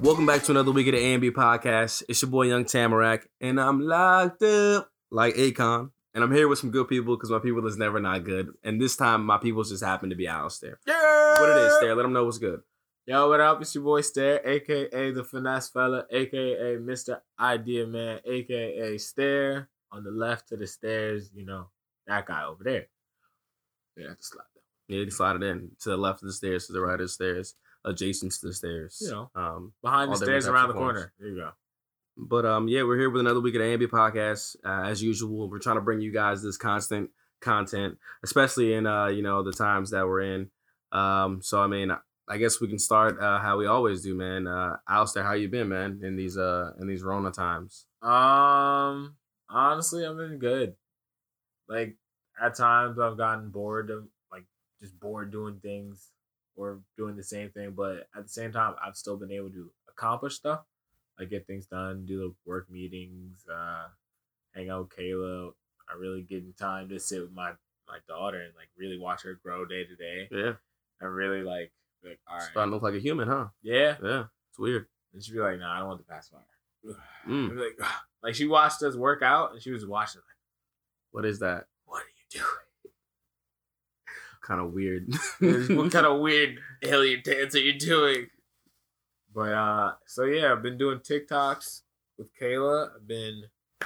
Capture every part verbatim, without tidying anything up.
Welcome back to another week of the A and B podcast. It's your boy Young Tamarack, and I'm locked up like Akon. And I'm here with some good people because my people is never not good. And this time, my people just happen to be Alistair. Yeah. What it is, Stair? Let them know what's good. Yo, what up? It's your boy Stair, a k a. The Finesse Fella, a k a. Mister Idea Man, a k a. Stair. On the left to the stairs, you know, that guy over there. Yeah, just slide that. Yeah, you slide it in. To the left of the stairs, to the right of the stairs, adjacent to the stairs. You know, um, behind the stairs, around the corner. There you go. But um, yeah, we're here with another week of the A and B podcast. Uh, as usual, we're trying to bring you guys this constant content, especially in uh, you know, the times that we're in. Um, so I mean, I guess we can start uh, how we always do, man. Uh, Alistair, how you been, man, in these uh in these Rona times? Um, honestly, I've been good. Like at times, I've gotten bored of like just bored doing things or doing the same thing, but at the same time, I've still been able to accomplish stuff. Like get things done, do the work meetings, uh, hang out with Kayla. I really get in time to sit with my, my daughter and like really watch her grow day to day. Yeah. And really like, like all right. Starting to look like a human, huh? Yeah. Yeah. It's weird. And she'd be like, nah, I don't want the pacifier. Mm. I'd be like, ugh. Like she watched us work out and she was watching like, what is that? What are you doing? Kind of weird. What kind of weird alien dance are you doing? But uh, so yeah, I've been doing TikToks with Kayla. I've been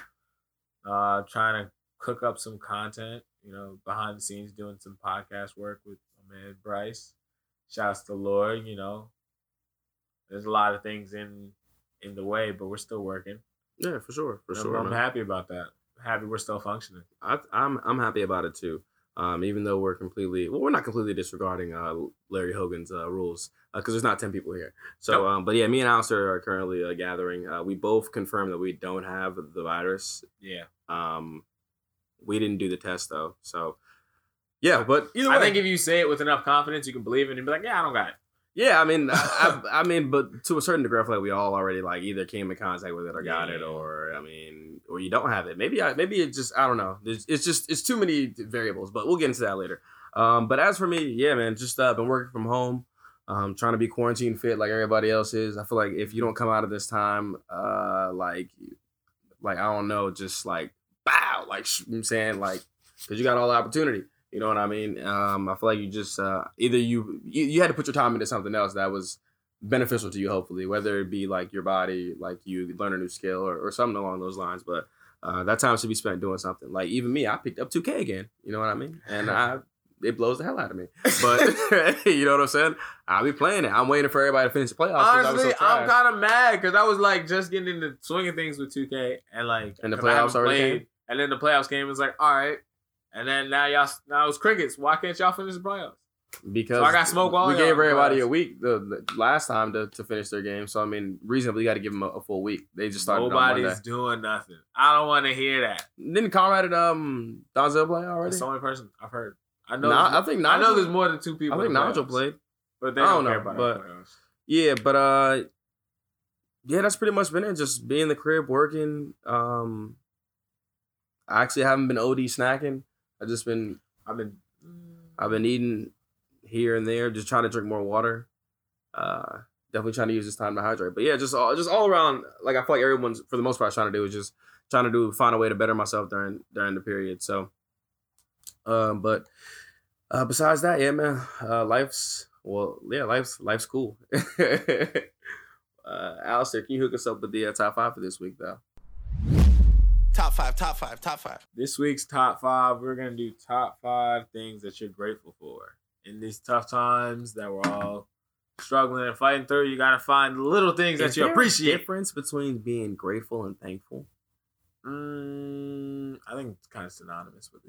uh trying to cook up some content, you know, behind the scenes, doing some podcast work with my man Bryce. Shouts to Lord, you know. There's a lot of things in in the way, but we're still working. Yeah, for sure, for I'm, sure. I'm man. happy about that. I'm happy we're still functioning. I, I'm I'm happy about it too. Um, even though we're completely, well, we're not completely disregarding uh, Larry Hogan's uh, rules because uh, there's not ten people here. So, nope. um, but yeah, me and Alistair are currently uh, gathering. Uh, we both confirmed that we don't have the virus. Yeah. Um, we didn't do the test though. So, yeah, but either way, I think if you say it with enough confidence, you can believe it and be like, yeah, I don't got it. Yeah, I mean, I, I mean, but to a certain degree, I feel like we all already like either came in contact with it or got yeah. it, or I mean, or you don't have it. Maybe, I, maybe it just, I don't know. It's, it's just, it's too many variables. But we'll get into that later. Um, but as for me, yeah, man, just uh, been working from home, um, trying to be quarantine fit like everybody else is. I feel like if you don't come out of this time, uh, like, like I don't know, just like bow, like I'm saying, like, because you got all the opportunity. You know what I mean? Um, I feel like you just uh, either you, you you had to put your time into something else that was beneficial to you, hopefully, whether it be like your body, like you learn a new skill or, or something along those lines. But uh, that time should be spent doing something. Like even me, I picked up two K again. You know what I mean? And I it blows the hell out of me. But you know what I'm saying? I'll be playing it. I'm waiting for everybody to finish the playoffs. Honestly, so I'm kind of mad because I was like just getting into swinging things with two K and like and the playoffs already played, came? And then the playoffs came. It was like, all right. And then now y'all, now it's crickets. Why can't y'all finish the playoffs? Because so I got smoke while we gave everybody a week the, the last time to, to finish their game. So I mean, reasonably, you got to give them a, a full week. They just started. Nobody's doing nothing. I don't want to hear that. Didn't Conrad and um Donzel play already? That's the only person I've heard. I know. Nah, I think Nigel, I know there's more than two people. I think Nigel played, but they don't, I don't care know. about But playoffs. yeah, but uh, yeah, that's pretty much been it. Just being in the crib working. Um, I actually haven't been O D snacking. I just been. I've been, I've been eating here and there, just trying to drink more water. Uh, definitely trying to use this time to hydrate. But yeah, just all, just all around, like I feel like everyone's for the most part trying to do is just trying to do find a way to better myself during during the period. So, um, but uh, besides that, yeah, man, uh, life's well, yeah, life's life's cool. uh, Alistair, can you hook us up with the uh, top five for this week, though? Top five, top five, top five. This week's top five, we're going to do top five things that you're grateful for. In these tough times that we're all struggling and fighting through, you got to find the little things Is that you there appreciate. A difference between being grateful and thankful? Mm, I think it's kind of synonymous with it.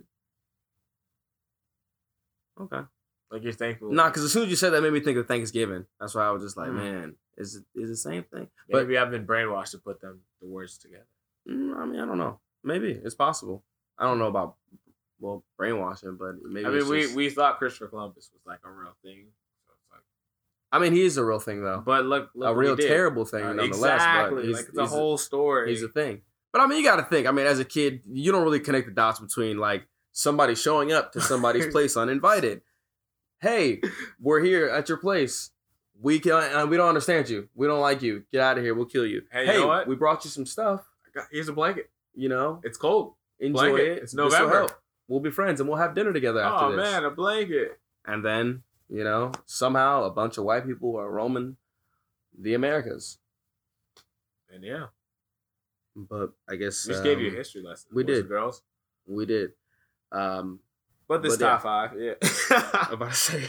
Okay. Like you're thankful. Nah, because as soon as you said that, it made me think of Thanksgiving. That's why I was just like, mm. man, is it is the same thing? But maybe I've been brainwashed to put them the words together. I mean, I don't know. Maybe it's possible. I don't know about well brainwashing, but maybe. I mean, it's we just... we thought Christopher Columbus was like a real thing. So it's like, I mean, he is a real thing though. But look, look a real terrible thing uh, nonetheless. Exactly, but he's, like the he's whole a, story. He's a thing. But I mean, you got to think. I mean, as a kid, you don't really connect the dots between like somebody showing up to somebody's place uninvited. Hey, we're here at your place. We can, uh, we don't understand you. We don't like you. Get out of here. We'll kill you. Hey, you know what? We brought you some stuff. I got- Here's a blanket. You know, It's cold. enjoy Blanket. it. It's This will November. help. We'll be friends and we'll have dinner together after Oh this. man, a blanket. And then, you know, somehow a bunch of white people are roaming the Americas. And yeah, But I guess we just um, gave you a history lesson. we boys did. and girls. we did. Um, But this But yeah. top five, yeah. I'm about to say.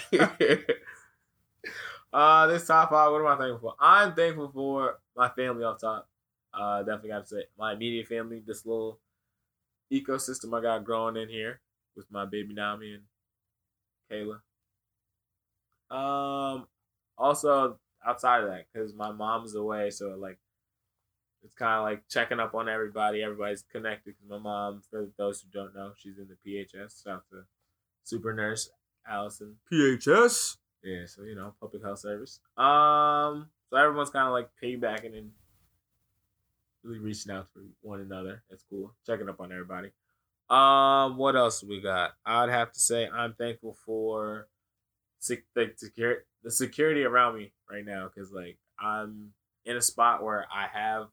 uh, this top five. What am I thankful for? I'm thankful for my family up top. Uh, definitely got to say my immediate family. This little ecosystem I got growing in here with my baby Nami and Kayla. Um, also outside of that, because my mom's away, so like it's kind of like checking up on everybody. Everybody's connected. Because my mom, for those who don't know, she's in the P H S. Shout out to super nurse Allison. P H S. Yeah, so you know, public health service. Um, so everyone's kind of like piggybacking and really reaching out for one another. That's cool. Checking up on everybody. Um, what else we got? I'd have to say I'm thankful for sec- the security, the security around me right now, because like I'm in a spot where I have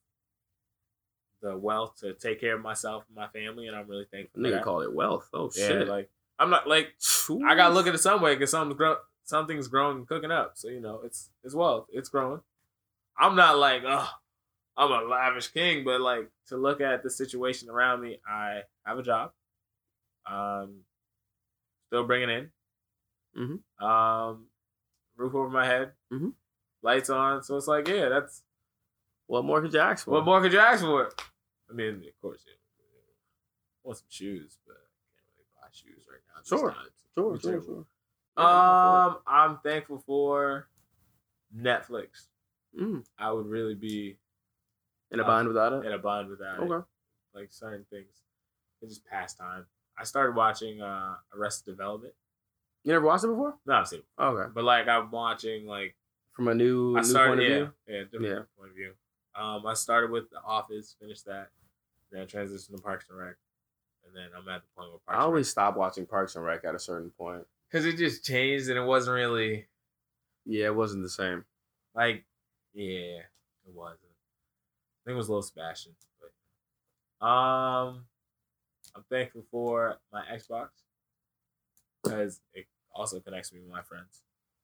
the wealth to take care of myself and my family, and I'm really thankful. for Nigga that. called it wealth. Oh Yeah, shit. like I'm not like I gotta look at it some way because something's grow, something's growing and cooking up. So you know, it's it's wealth, it's growing. I'm not like oh, I'm a lavish king, but like to look at the situation around me, I have a job, um, still bringing in, Mhm. um, roof over my head, Mhm. lights on. So it's like yeah, that's What more could you ask for? what more could you ask for? I mean, of course, yeah, I want some shoes, but I can't really buy shoes right now. at this Sure. time. Sure, Me sure, too. sure. Um, I'm thankful for Netflix. Mm. I would really be In a bind without it? in a bind without it. Okay. Like certain things, it's just pastime. I started watching uh, Arrested Development. You never watched it before? No, I've seen it, Okay. but like I'm watching like From a new, I new started point of yeah, view? yeah, different Yeah. point of view. Um, I started with The Office, finished that, then I transitioned to Parks and Rec, and then I'm at the point where Parks I and always stop watching Parks and Rec at a certain point. because it just changed and it wasn't really Yeah, it wasn't the same. like yeah, it wasn't. I think it was Lil Sebastian, but um, I'm thankful for my Xbox because it also connects me with my friends.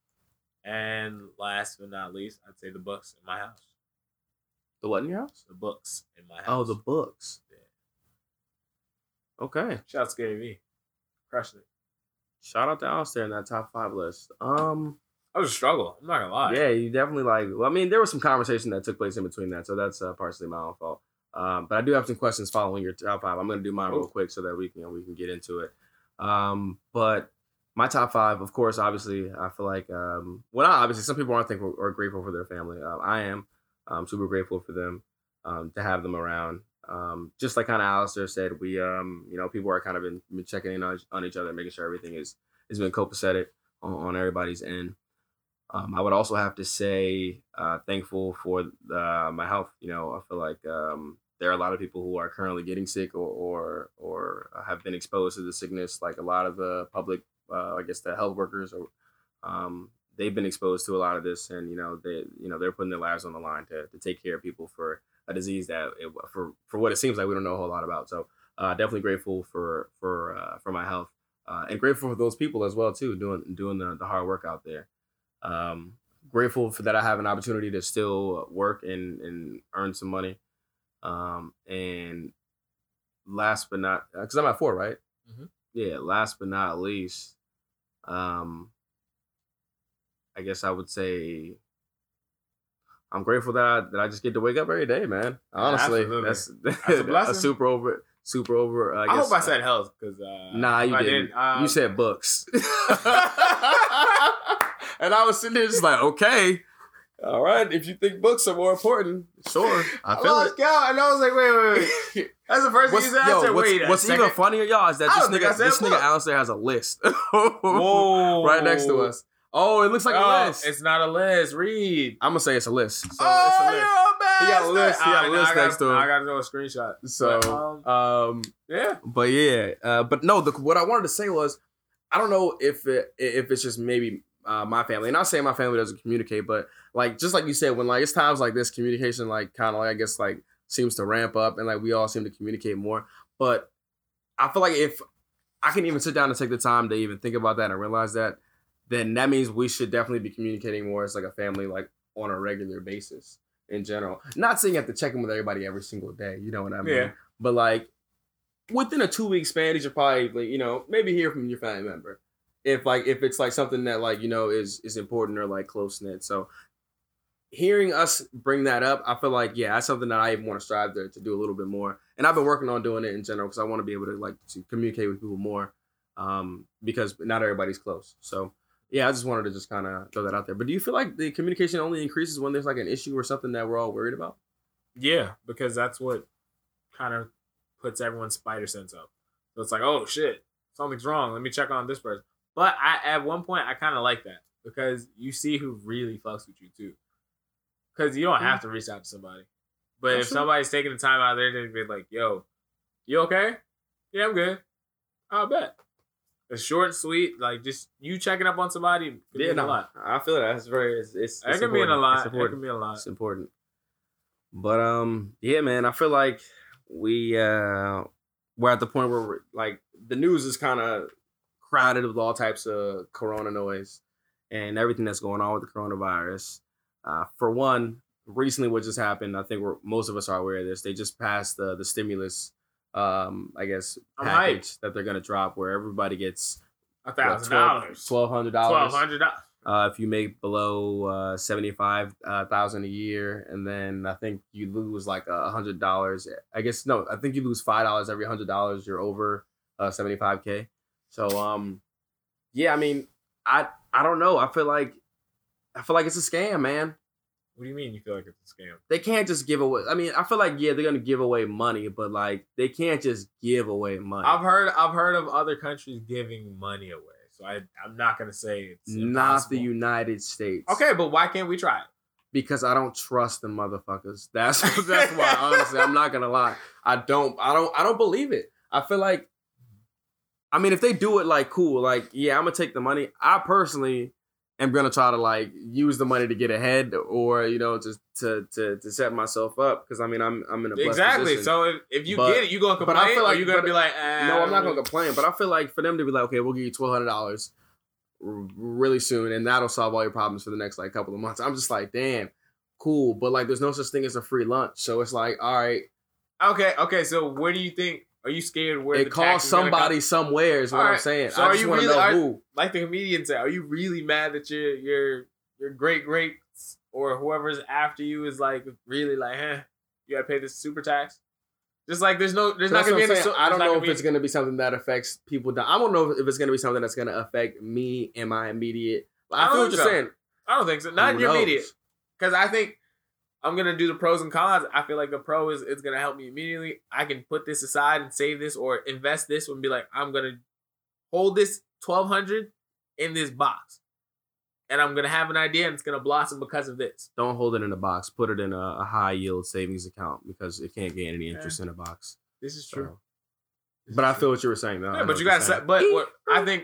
And last but not least, I'd say the books in my house. The what in your house? The books in my house. Oh, the books. Yeah. Okay. Shout out to Scary V. Crushing it. Shout out to Alistair in that top five list. Um, That was a struggle. I'm not gonna lie. yeah, you definitely like. Well, I mean, there was some conversation that took place in between that, so that's uh, partially my own fault. Um, but I do have some questions following your top five. I'm gonna do mine real quick so that we can you know, we can get into it. Um, but my top five, of course, obviously, I feel like um, well, not obviously, some people aren't thankful or grateful for their family. Uh, I am. I'm super grateful for them um, to have them around. Um, just like kind of Alistair said, we um, you know people are kind of been, been checking in on, on each other, making sure everything is has been copacetic on, on everybody's end. Um, I would also have to say uh, thankful for uh, my health. You know, I feel like um, there are a lot of people who are currently getting sick or or, or have been exposed to the sickness. Like a lot of the public, uh, I guess the health workers, or um, they've been exposed to a lot of this, and you know they you know they're putting their lives on the line to, to take care of people for a disease that it, for for what it seems like we don't know a whole lot about. So uh, definitely grateful for for uh, for my health uh, and grateful for those people as well too doing doing the, the hard work out there. Um, grateful for that I have an opportunity to still work and, and earn some money. Um, and last but not, because I'm at four, right? Mhm. Yeah. Last but not least, um, I guess I would say I'm grateful that I that I just get to wake up every day, man. Honestly, Absolutely. that's That's a blessing. a super over, super over. I, I guess, hope I said health because uh, Nah, you if I didn't. did, um, you said books. And I was sitting there just like, okay, all right. If you think books are more important, sure, I I feel lost it. count, and I was like, wait, wait, wait. That's the first thing What's, you said. I yo, said, what's, wait, a what's second. even funnier, y'all, is that I this don't think I nigga, said this nigga book. Alistair has a list Whoa. right next to us. Oh, it looks like Oh, a list. it's not a list. Read. I'm gonna say it's a list. So oh, it's a list. you're He got a list. He got a Alright, list now I next gotta, to him. I gotta do a screenshot. So, But, um, um, yeah. but yeah, uh, but no. The, what I wanted to say was, I don't know if it, if it's just maybe uh, my family, and not saying my family doesn't communicate, but like just like you said, when like it's times like this, communication like kind of like I guess like seems to ramp up, and like we all seem to communicate more. But I feel like if I can even sit down and take the time to even think about that and realize that, then that means we should definitely be communicating more as like a family, like on a regular basis in general. Not saying you have to check in with everybody every single day, you know what I mean? Yeah. But like within a two week span, you should probably like, you know, maybe hear from your family member. If like if it's like something that like, you know, is is important or like close knit. So hearing us bring that up, I feel like, yeah, that's something that I even want to strive to, to do a little bit more. And I've been working on doing it in general because I want to be able to like to communicate with people more um, because not everybody's close. So yeah, I just wanted to just kind of throw that out there. But do you feel like the communication only increases when there's like an issue or something that we're all worried about? Yeah, because that's what kind of puts everyone's spider sense up. So it's like, oh shit, something's wrong. Let me check on this person. But I, at one point, I kind of like that because you see who really fucks with you too. Because you don't have to reach out to somebody. But That's if true. somebody's taking the time out there to be like, yo, you okay? Yeah, I'm good. I'll bet. It's short and sweet. Like, just you checking up on somebody. Could yeah, no, a lot. I feel that. It's very, it's, it's, it it's can be a lot. It can be a lot. It's important. But, um, yeah, man, I feel like we, uh, we're at the point where we're, like, the news is kind of crowded with all types of corona noise and everything that's going on with the coronavirus. Uh, for one, recently what just happened, I think we're, most of us are aware of this. They just passed the the stimulus, um, I guess, package that they're going to drop where everybody gets one thousand dollars. twelve hundred dollars. twelve hundred dollars. Uh, if you make below uh, seventy-five thousand dollars a year, and then I think you lose like one hundred dollars. I guess, no, I think you lose five dollars every one hundred dollars you're over uh, seventy-five K. So, um, yeah, I mean, I I don't know. I feel like I feel like it's a scam, man. What do you mean you feel like it's a scam? They can't just give away. I mean, I feel like, yeah, they're going to give away money, but like they can't just give away money. I've heard I've heard of other countries giving money away. So I, I'm not going to say it's impossible. Not the United States. Okay, but why can't we try it? Because I don't trust the motherfuckers. That's that's why, honestly, I'm not going to lie. I don't I don't I don't believe it. I feel like I mean, if they do it like cool, like, yeah, I'm going to take the money. I personally am going to try to like use the money to get ahead or, you know, just to to to set myself up. Because I mean, I'm I'm in a blessed exactly. position. So if, if you but, get it, you going to complain? I feel like, or you going to be like, eh, no, I'm not going to complain. But I feel like for them to be like, okay, we'll give you twelve hundred dollars really soon. And that'll solve all your problems for the next like couple of months. I'm just like, damn, cool. But like, there's no such thing as a free lunch. So it's like, all right. Okay. Okay. So where do you think? Are you scared where it the costs somebody somewhere is what right. I'm saying. So I are just you want to really, know are, who. Like the comedian said, are you really mad that your your your great greats or whoever's after you is like really like, eh, you gotta pay this super tax? Just like there's no, there's so not gonna be any. So, I don't know if it's gonna be something that affects people. Down. I don't know if it's gonna be something that's gonna affect me and my immediate. I, I feel what you're so. saying. I don't think so. Not who your knows? Immediate, because I think. I'm going to do the pros and cons. I feel like the pro is it's going to help me immediately. I can put this aside and save this or invest this and be like, I'm going to hold this twelve hundred in this box. And I'm going to have an idea and it's going to blossom because of this. Don't hold it in a box. Put it in a, a high yield savings account because it can't gain any interest yeah. in a box. This is true. So. This but is I feel true. What you were saying though. Yeah, but you got to say, but what I think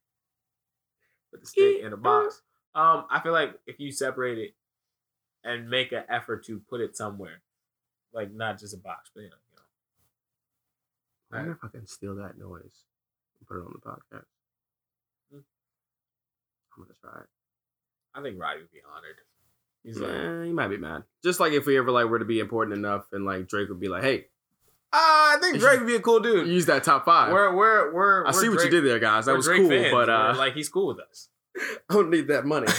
put the stick in a box. Um, I feel like if you separate it, and make an effort to put it somewhere, like not just a box, but you know. You know. I wonder if I can steal that noise and put it on the podcast. Hmm. I'm gonna try it. I think Roddy would be honored. He's yeah, like, he might be mad. Just like if we ever like were to be important enough, and like Drake would be like, "Hey, uh, I think Drake would be a cool dude." Use that top five. We're we're we're. I we're see Drake, what you did there, guys. That was Drake cool, fans. but uh, we're like he's cool with us. I don't need that money.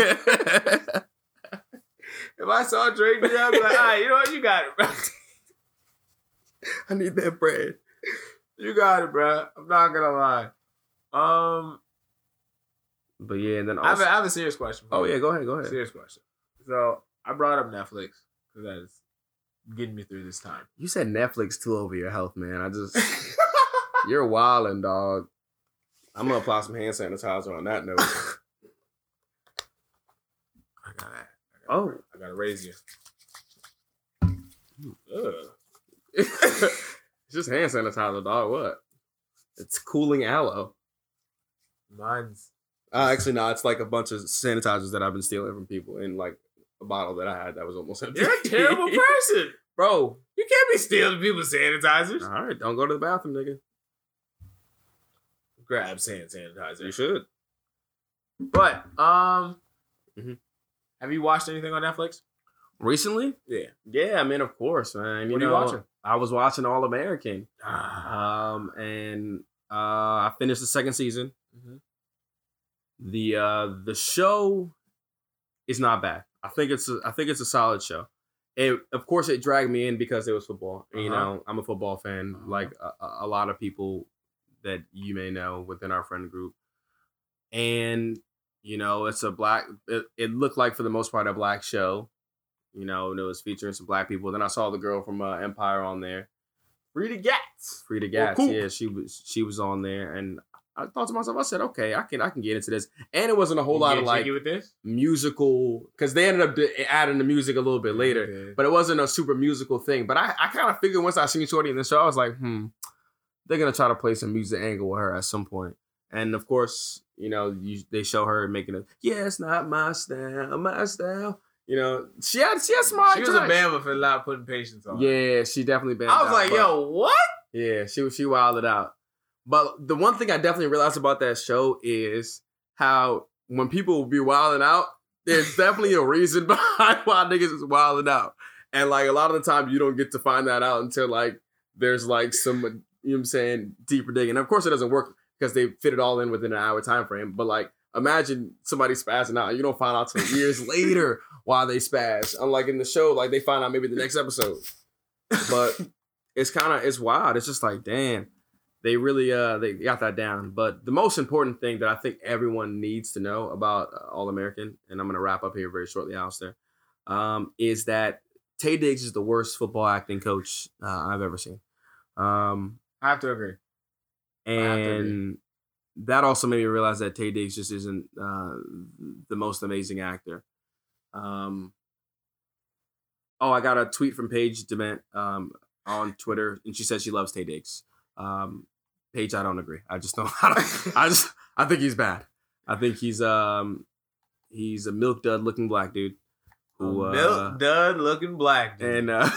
If I saw Drake, I'd be like, all right, you know what? You got it, bro. I need that bread. You got it, bro. I'm not going to lie. Um, But yeah, and then also... I have a, I have a serious question. Oh, yeah, go ahead, go ahead. Serious question. So, I brought up Netflix because that is getting me through this time. You said Netflix too over your health, man. I just... You're wildin', dog. I'm going to apply some hand sanitizer on that note. I got that. Oh, I gotta raise you. It's just hand sanitizer, dog. What? It's cooling aloe. Mine's Uh, actually, no. It's like a bunch of sanitizers that I've been stealing from people in like a bottle that I had that was almost empty. You're a terrible person. Bro. You can't be stealing people's sanitizers. All right, don't go to the bathroom, nigga. Grab hand sanitizer. You should. But, um, mm-hmm. have you watched anything on Netflix? Recently? Yeah. Yeah, I mean, of course, man. You what know, are you watching? I was watching All American. Ah. Um, and uh, I finished the second season. Mm-hmm. The uh, the show is not bad. I think it's a, I think it's a solid show. It, of course, it dragged me in because it was football. Uh-huh. You know, I'm a football fan, uh-huh. like a, a lot of people that you may know within our friend group. And, you know, it's a black, it, it looked like for the most part a black show. You know, and it was featuring some black people. Then I saw the girl from uh, Empire on there. Frida Gatz. Frida Gatz, oh, cool. Yeah, she was she was on there. And I thought to myself, I said, okay, I can I can get into this. And it wasn't a whole you lot of like with this? musical, because they ended up adding the music a little bit later. Okay. But it wasn't a super musical thing. But I, I kind of figured once I seen Shorty in the show, I was like, hmm, they're going to try to play some music angle with her at some point. And of course, you know, you, they show her making it, yeah, it's not my style, my style. You know, she had she had smart. She was a Bama for not putting patience on. Yeah, she definitely banned. I was out, like, yo, what? Yeah, she she wilded out. But the one thing I definitely realized about that show is how when people be wilding out, there's definitely a reason behind why niggas is wilding out. And like a lot of the time, you don't get to find that out until like there's like some, you know what I'm saying, deeper digging. And of course, it doesn't work because they fit it all in within an hour time frame. But like, imagine somebody spazzing out. You don't find out till years later why they spaz. Unlike in the show, like they find out maybe the next episode. But it's kind of, it's wild. It's just like, damn, they really, uh, they got that down. But the most important thing that I think everyone needs to know about uh, All American, and I'm going to wrap up here very shortly, Alistair, um, is that Taye Diggs is the worst football acting coach uh, I've ever seen. Um, I have to agree. And that also made me realize that Taye Diggs just isn't uh, the most amazing actor. Um, oh, I got a tweet from Paige Dement um, on Twitter, and she said she loves Taye Diggs. Um, Paige, I don't agree. I just don't. I, don't, I just I think he's bad. I think he's um he's a milk dud looking black dude. Who, uh, milk dud looking black dude. And uh,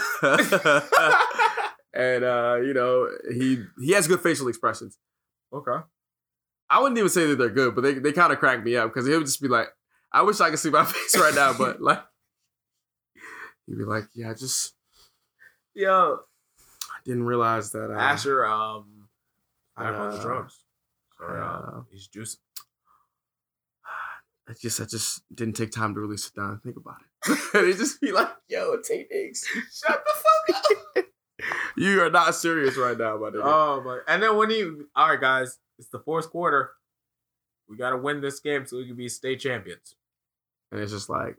and uh, you know he he has good facial expressions. Okay. I wouldn't even say that they're good, but they, they kind of crack me up because he would just be like, I wish I could see my face right now, but like, he'd be like, yeah, I just, yo, I didn't realize that. Uh, Asher, um, uh, on the drugs. Sorry, uh, uh, he's juicing. I just, I just didn't take time to really sit down and think about it. And he'd just be like, yo, Taye Diggs, shut the fuck up. You are not serious right now, my nigga. Oh, my. And then when he, all right, guys. It's the fourth quarter. We got to win this game so we can be state champions. And it's just like,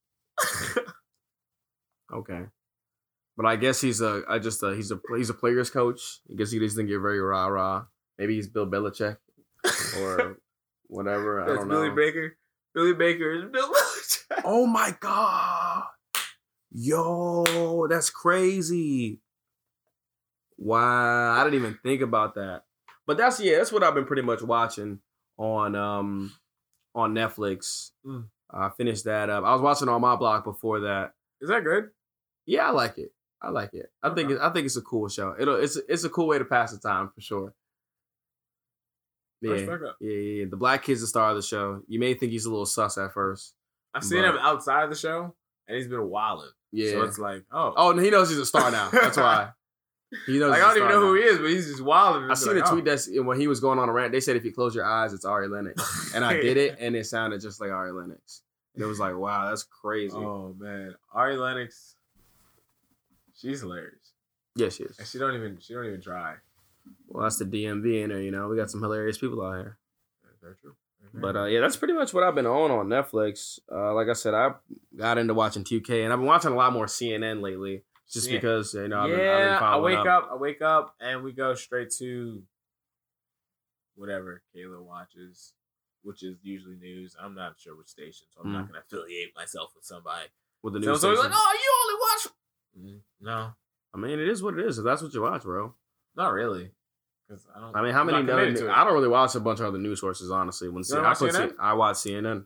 okay. But I guess he's a, I just, a, he's a, he's a player's coach. I guess he doesn't get very rah rah. Maybe he's Bill Belichick or whatever. I That's don't Billy know. Baker. Billy Baker is Bill Belichick. Oh my God. Yo, that's crazy. Wow. I didn't even think about that. But that's yeah, that's what I've been pretty much watching on um on Netflix. Mm. I finished that up. I was watching On My Block before that. Is that good? Yeah, I like it. I like it. I Okay. think it, I think it's a cool show. It'll it's it's a cool way to pass the time for sure. Yeah, First back up. yeah, yeah, yeah. The black kid's the star of the show. You may think he's a little sus at first. I've seen But- him outside of the show, and he's been wilding. Yeah. So it's like, oh, Oh, and he knows he's a star now. That's why. He knows. like he's I a don't even star know who now. he is, but he's just wilding. I seen a tweet that's when he was going on a rant. They said if you close your eyes, it's Ari Lennox, and I did it, and it sounded just like Ari Lennox. And it was like, wow, that's crazy. Oh man, Ari Lennox, she's hilarious, Yeah, she is. and she don't even she don't even try. Well, that's the D M V in there. You know, we got some hilarious people out here. Very true. But uh, yeah, that's pretty much what I've been on on Netflix. Uh, like I said, I got into watching two K, and I've been watching a lot more C N N lately, just Yeah. because you know I've yeah, been, I've been I following wake up. up. I wake up, and we go straight to whatever Kayla watches, which is usually news. I'm not sure which station, so I'm Mm. not gonna affiliate myself with somebody. with the So news so he's station. like, oh, you only watch. Mm, No, I mean, it is what it is. If that's what you watch, bro. not really, Because I don't. I mean, how I'm many? not Other, committed to it. I don't really watch a bunch of other news sources, honestly. When You C- don't I watch put C N N? C- I watch C N N.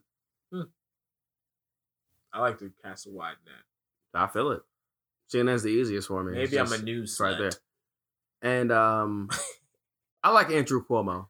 I like to cast a wide net. I feel it. C N N's the easiest for me. It's Maybe I'm just- a news it's right there. slut. And um, I like Andrew Cuomo.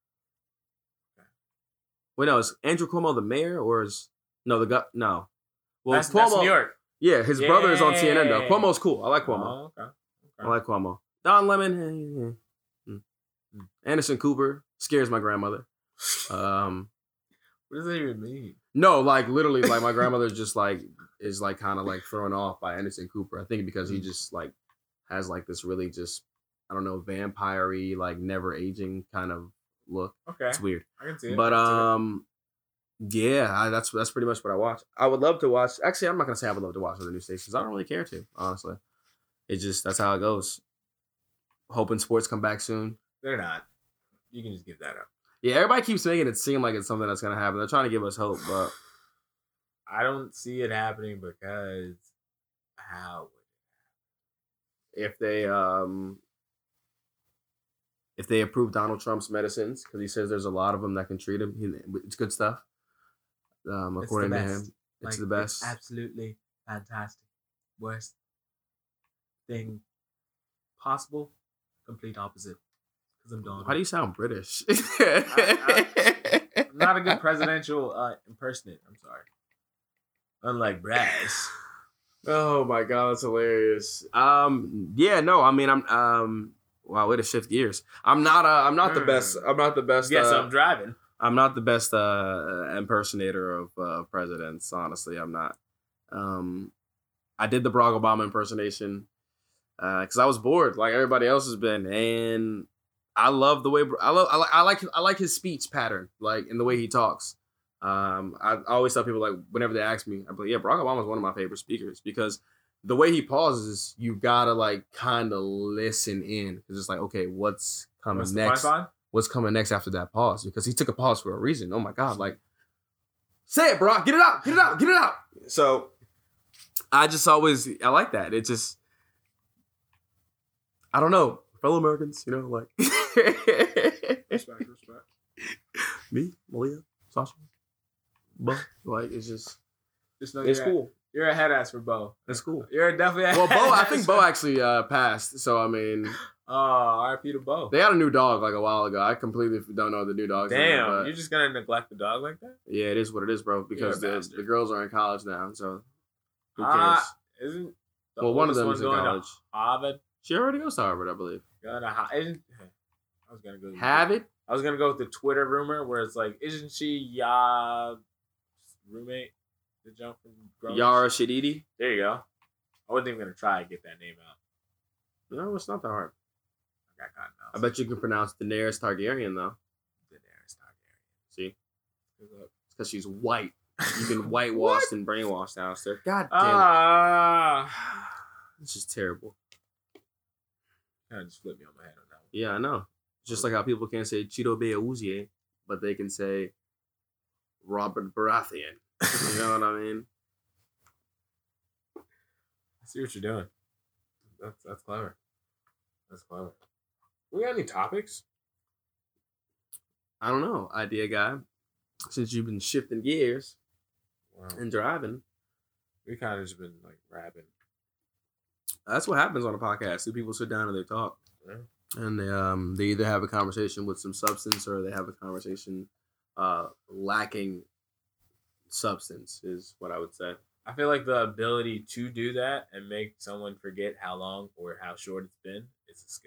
Wait, no, is Andrew Cuomo the mayor or is no the guy? No, well, That's, Cuomo. that's New York. Yeah, his brother is on C N N though. Yeah. Cuomo's cool. I like Cuomo. Oh, okay. I like Cuomo. Don Lemon. eh, eh, eh. Mm. Anderson Cooper scares my grandmother. Um, What does that even mean? no, like literally, like my grandmother just like is like kind of like thrown off by Anderson Cooper. I think because he just like has like this really just I don't know vampire-y, like never aging kind of look. Okay, It's weird. I can see it. But I can see it. um, yeah, I, that's that's pretty much what I watch. I would love to watch. Actually, I'm not gonna say I would love to watch other news stations. I don't really care to, honestly. It just that's how it goes. Hoping sports come back soon. They're not. You can just give that up. Yeah, everybody keeps making it seem like it's something that's gonna happen. They're trying to give us hope, but I don't see it happening because how? if they um if they approve Donald Trump's medicines because he says there's a lot of them that can treat him, he, it's good stuff. Um, It's according the to best. him, it's Like, the best. absolutely fantastic. Worst thing possible. Complete opposite. Because I'm done. Why do you sound British? I- I'm not a good presidential uh, impersonator. I'm sorry. Unlike Brass. Oh my god, that's hilarious. Um, yeah, no, I mean, I'm um, wow, way to shift gears. I'm not, uh, I'm not the best. I'm not the best. Yes, uh, I'm driving. I'm not the best uh, impersonator of uh, presidents. Honestly, I'm not. Um, I did the Barack Obama impersonation because I was bored, like everybody else has been, and I love the way I love. I like. I like. I like his speech pattern, like in the way he talks. Um, I, I always tell people like whenever they ask me, I'm like, yeah, Barack Obama is one of my favorite speakers because the way he pauses, you gotta like kind of listen in because it's like, okay, what's coming What's the next? punchline? What's coming next after that pause? Because he took a pause for a reason. Oh my god, like say it, Barack, get it out, get it out, get it out. So I just always I like that. It just I don't know, fellow Americans, you know, like Respect, respect. me, Malia, Sasha. But like it's just Just know it's you're, cool. You're a head ass for Bo. It's cool. You're definitely a Well, head Bo, I ass think for- Bo actually uh, passed. So I mean, Oh, R I P to Bo. they had a new dog like a while ago. I completely don't know the new dog's name, Damn, but you're just gonna neglect the dog like that? yeah, it is what it is, bro. Because You're a the, bastard. the girls are in college now, so who cares? Ah, Isn't the well, one of oldest them is in going to college. Harvard? She already goes to Harvard, I believe. Gonna ha- isn't I was gonna go. with- Have it? I was gonna go with the Twitter rumor where it's like, isn't she Ya roommate? The jump from Grownish? Yara Shadidi? There you go. I wasn't even gonna try and get that name out. No, it's not that hard. I got cotton I bet you can pronounce Daenerys Targaryen, though. Daenerys Targaryen. See? Good luck. It's because she's white. You've been whitewashed and brainwashed, Alistair. God damn Ah, it. This is terrible. kind of just flipped me on my head on that one. Yeah, I know. Just like how people can't say Cheeto Beauuzier, but they can say Robert Baratheon. You know what I mean? I see what you're doing. That's that's clever. That's clever. We got any topics? I don't know, idea guy. Since you've been shifting gears Wow. and driving, We kind of just been like rapping. that's what happens on a podcast. Two people sit down and they talk. Yeah. And they, um, they either have a conversation with some substance or they have a conversation uh, lacking substance, is what I would say. I feel like the ability to do that and make someone forget how long or how short it's been is a skill.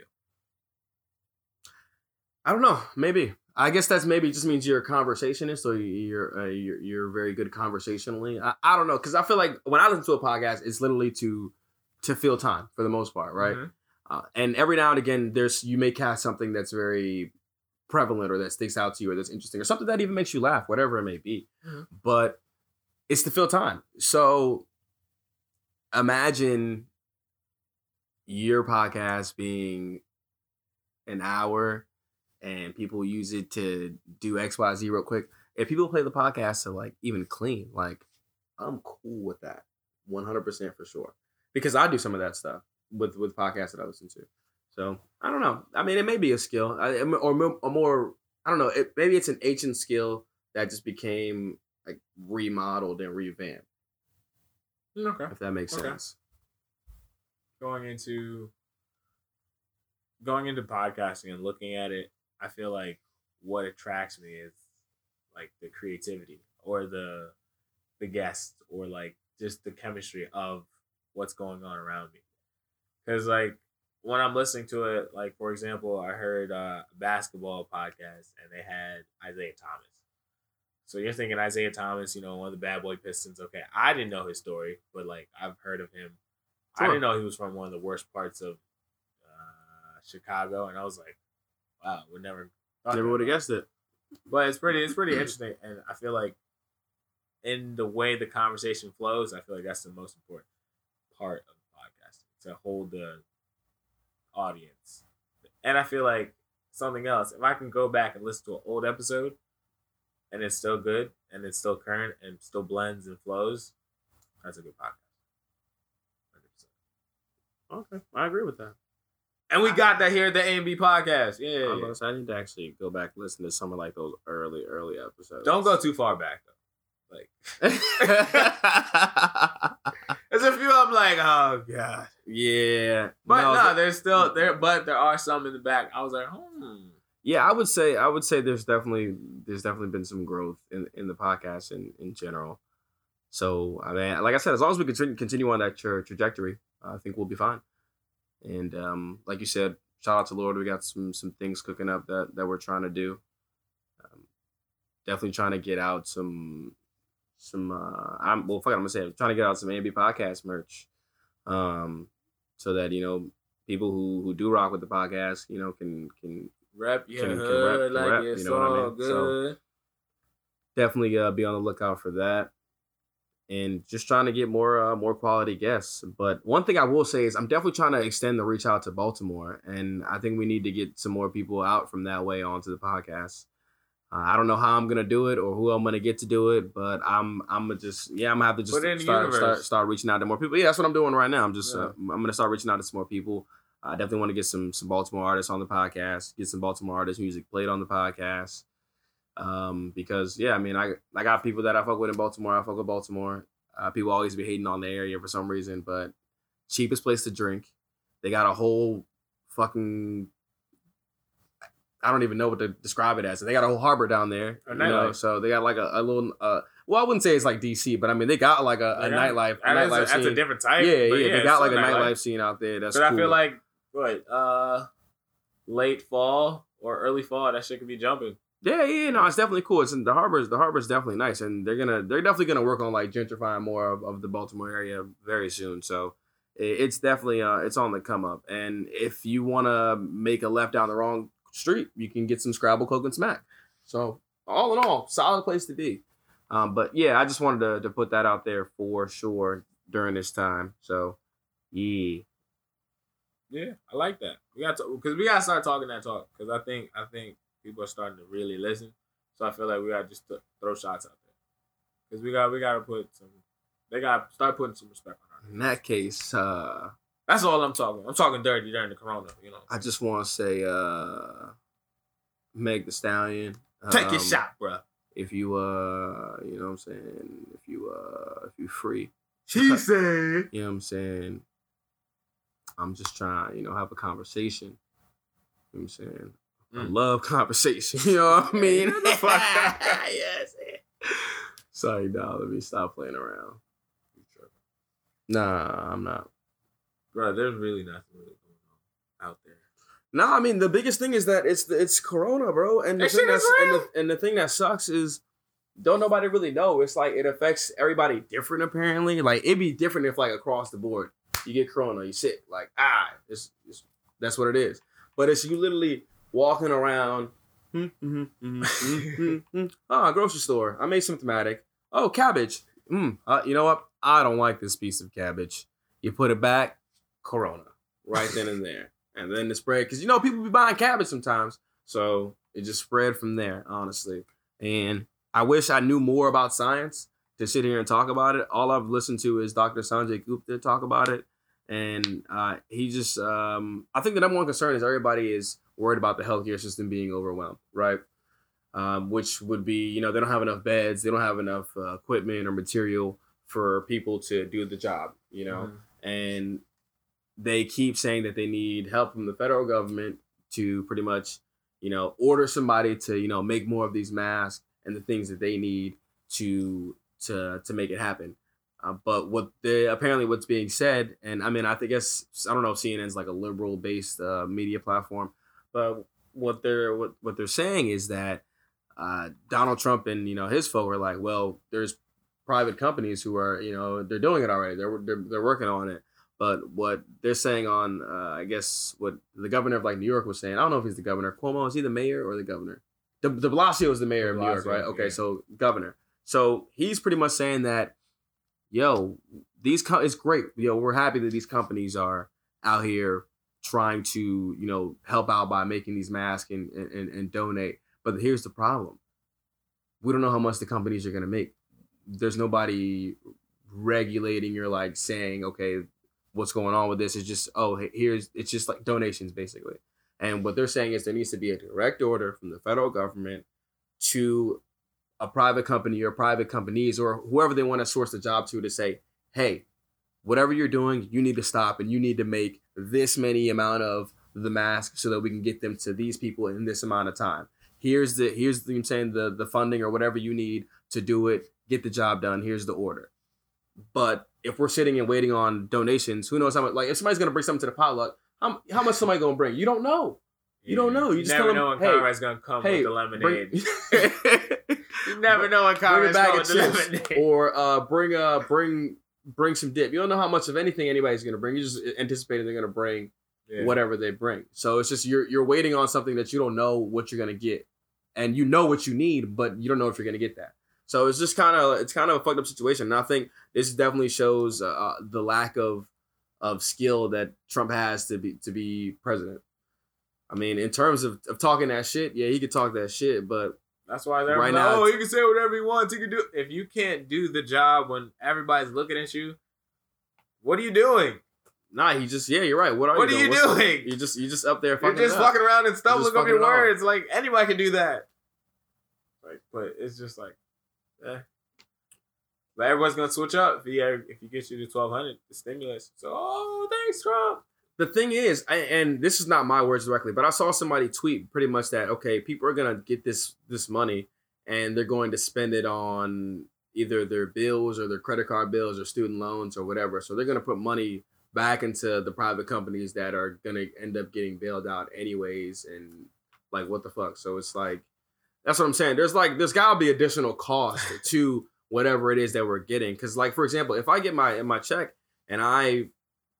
I don't know. Maybe. I guess that's maybe just means you're a conversationist or you're uh, you're, you're very good conversationally. I, I don't know, because I feel like when I listen to a podcast, it's literally to to fill time for the most part, right? Mhm. Uh, and every now and again, there's you may cast something that's very prevalent or that sticks out to you or that's interesting or something that even makes you laugh, whatever it may be. Mhm. But it's to fill time. So imagine your podcast being an hour and people use it to do X, Y, Z real quick. If people play the podcast to like even clean, like I'm cool with that. one hundred percent for sure. Because I do some of that stuff with, with podcasts that I listen to. So I don't know. I mean, it may be a skill, I, or more, or more. I don't know. It, maybe it's an ancient skill that just became like remodeled and revamped. Okay. If that makes Okay. sense. Going into going into podcasting and looking at it, I feel like what attracts me is like the creativity or the the guests or like just the chemistry of what's going on around me. Because like when I'm listening to it, like for example, I heard uh, a basketball podcast and they had Isaiah Thomas. So you're thinking Isaiah Thomas, you know, one of the bad boy Pistons. Okay, I didn't know his story, but like I've heard of him. Sure. I didn't know he was from one of the worst parts of uh, Chicago, and I was like, wow, would never thought Never that. would have guessed it. But it's pretty, it's pretty interesting, and I feel like in the way the conversation flows, I feel like that's the most important part of podcasting, to hold the audience. And I feel like something else, if I can go back and listen to an old episode and it's still good and it's still current and still blends and flows, that's a good podcast. one hundred percent. Okay, I agree with that. And we got that here at the A and B podcast. Yeah. I, was gonna say, I need to actually go back and listen to some of like those early, early episodes. Don't go too far back though. Like there's a few I'm like, oh god. Yeah, But no, no, there's still there but there are some in the back. I was like, hmm. yeah, I would say, I would say there's definitely, there's definitely been some growth in, in the podcast in, in general. So I mean, like I said, as long as we continue continue on that tra- trajectory, I think we'll be fine. And um, like you said, shout out to Lord. We got some some things cooking up that, that we're trying to do. Um, definitely trying to get out some some. Uh, I'm well, fuck it, I'm gonna say, I'm trying to get out some A and B podcast merch, um, so that you know people who, who do rock with the podcast, you know, can can Rep your Can- can hood rep- can like rep, it's you know what I all mean? So- good. definitely uh, be on the lookout for that. And just trying to get more uh, more quality guests. But one thing I will say is I'm definitely trying to extend the reach out to Baltimore. And I think we need to get some more people out from that way onto the podcast. Uh, I don't know how I'm going to do it or who I'm going to get to do it. But I'm I'm going to just, yeah, I'm going to have to just Put it in the start, universe. start start reaching out to more people. Yeah, that's what I'm doing right now. I'm just, Yeah. uh, I'm going to start reaching out to some more people. I definitely want to get some some Baltimore artists on the podcast, get some Baltimore artists music played on the podcast. Um, because yeah, I mean, I I got people that I fuck with in Baltimore. I fuck with Baltimore. Uh, people always be hating on the area for some reason, but cheapest place to drink. They got a whole fucking, I don't even know what to describe it as. They got a whole harbor down there, A you know. nightlife. So they got like a, a little. Uh, well, I wouldn't say it's like D C, but I mean they got like a, a They got- nightlife. A That is a- nightlife that's a scene. different type. Yeah, but yeah, they it's got like a still nightlife scene out there. That's But cool. I feel like what uh late fall or early fall, that shit could be jumping. Yeah, yeah, no, it's definitely cool. It's the harbor's the harbor's definitely nice, and they're gonna they're definitely gonna work on like gentrifying more of, of the Baltimore area very soon. So it, it's definitely uh it's on the come up. And if you want to make a left down the wrong street, you can get some Scrabble, Coke, and Smack. So all in all, solid place to be. Um, but yeah, I just wanted to to put that out there for sure during this time. So yeah, Yeah, I like that. We got to because we gotta start talking that talk because I think I think people are starting to really listen. So I feel like we gotta just th- throw shots out there because we got we gotta put some. They gotta start putting some respect on our. in that case, uh, That's all I'm talking. I'm talking dirty during the corona. You know. I just want to say, uh, Meg the Stallion. Take your um, shot, bro. If you uh you know what I'm saying, if you uh if you free, She said. you know what I'm saying, I'm just trying, you know, have a conversation. You know what I'm saying? A Mm. love conversation. You know what I mean? Get the fuck out. Yes. Sorry, dog. Let me stop playing around. Nah, I'm not. Bro, there's really nothing really going on out there. No, I mean the biggest thing is that it's it's Corona, bro, and the That thing shit is that's and real. the, and the thing that sucks is don't nobody really know. It's like it affects everybody different. Apparently, like it'd be different if like across the board you get Corona, you sick, like ah, it's, it's that's what it is. But it's you literally walking around. Hmm, hmm, hmm, hmm, hmm, hmm. Oh, grocery store. I made symptomatic. Oh, cabbage. Mm, uh, you know what? I don't like this piece of cabbage. You put it back, Corona, right then and there. And then the spread, because you know people be buying cabbage sometimes, so it just spread from there, honestly. And I wish I knew more about science to sit here and talk about it. All I've listened to is Doctor Sanjay Gupta talk about it, And uh, he just, um, I think the number one concern is everybody is worried about the healthcare system being overwhelmed, right? Um, which would be, you know, they don't have enough beds, they don't have enough uh, equipment or material for people to do the job, you know, mm-hmm. and they keep saying that they need help from the federal government to pretty much, you know, order somebody to, you know, make more of these masks and the things that they need to to to make it happen. Uh, but what they apparently what's being said, and I mean, I think guess I don't know if C N N's like a liberal based uh, media platform, but what they're what, what they're saying is that uh, Donald Trump and you know his folk are like, well, there's private companies who are you know they're doing it already, they're they're, they're working on it. But what they're saying on, uh, I guess, what the governor of like New York was saying, I don't know if he's the governor. Cuomo, is he the mayor or the governor? De, De Blasio is the mayor De Blasio, of New York, right? Okay, yeah. So governor. So he's pretty much saying that, yo, these co- it's great. You know, we're happy that these companies are out here trying to, you know, help out by making these masks and, and, and donate. But here's the problem. We don't know how much the companies are going to make. There's nobody regulating or like saying, okay, what's going on with this is just, oh, here's, it's just like donations basically. And what they're saying is there needs to be a direct order from the federal government to a private company or private companies or whoever they want to source the job to, to say, hey, whatever you're doing, you need to stop and you need to make this many amount of the masks so that we can get them to these people in this amount of time. Here's the, here's the, I'm saying the, the funding or whatever you need to do it, get the job done. Here's the order. But if we're sitting and waiting on donations, who knows how much, like if somebody's going to bring something to the potluck, how, how much somebody going to bring? You don't know. You don't know. You, you just never tell know them, when hey, Conrad's going to come hey, with the lemonade. Bring, you never know when Conrad's coming with the lemonade. Or uh, bring, uh, bring, bring some dip. You don't know how much of anything anybody's going to bring. You just anticipating they're going to bring yeah. whatever they bring. So it's just you're you're waiting on something that you don't know what you're going to get. And you know what you need, but you don't know if you're going to get that. So it's just kind of it's kind of a fucked up situation. And I think this definitely shows uh, the lack of of skill that Trump has to be to be president. I mean, in terms of, of talking that shit, yeah, he could talk that shit, but that's why they're right like, now, oh, he can say whatever he wants. He can do. If you can't do the job when everybody's looking at you, what are you doing? Nah, he just yeah, you're right. What are what you doing? What are you doing? You just you just up there fucking. You're just up. fucking around and stumbling over your words. Off. Like anybody can do that. Like, but it's just like, eh. But everyone's gonna switch up if he if he gets you to twelve hundred, the stimulus. So, oh, thanks, Trump. The thing is, I, and this is not my words directly, but I saw somebody tweet pretty much that okay, people are gonna get this this money and they're going to spend it on either their bills or their credit card bills or student loans or whatever. So they're gonna put money back into the private companies that are gonna end up getting bailed out anyways. And like, what the fuck? So it's like, that's what I'm saying. There's like, there's gotta be additional cost to whatever it is that we're getting. Because like, for example, if I get my my check and I